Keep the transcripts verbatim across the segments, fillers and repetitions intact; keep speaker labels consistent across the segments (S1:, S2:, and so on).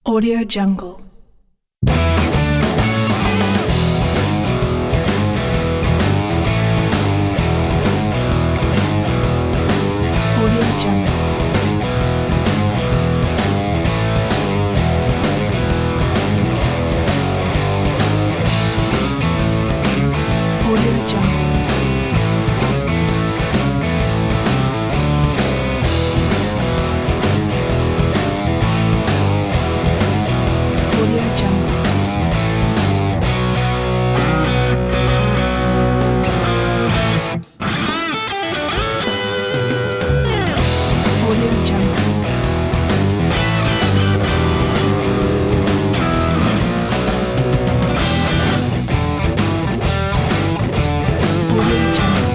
S1: Audio Jungle. Audio Jungle. Audio Jungle. Audio Jungle. Audio Jungle. Audio Jungle.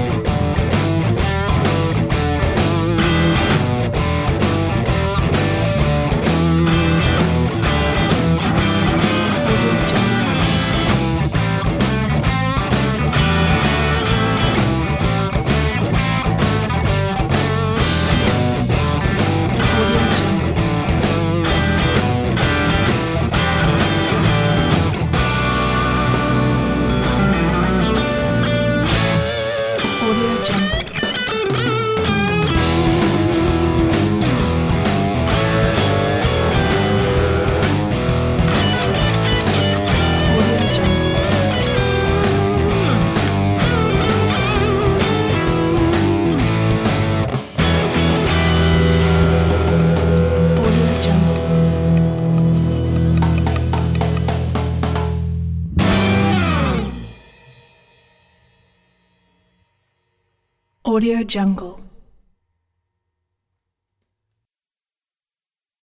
S1: Audio Jungle. Audio Jungle. Audio Jungle. Audio Jungle. Audio Jungle. Audio Jungle.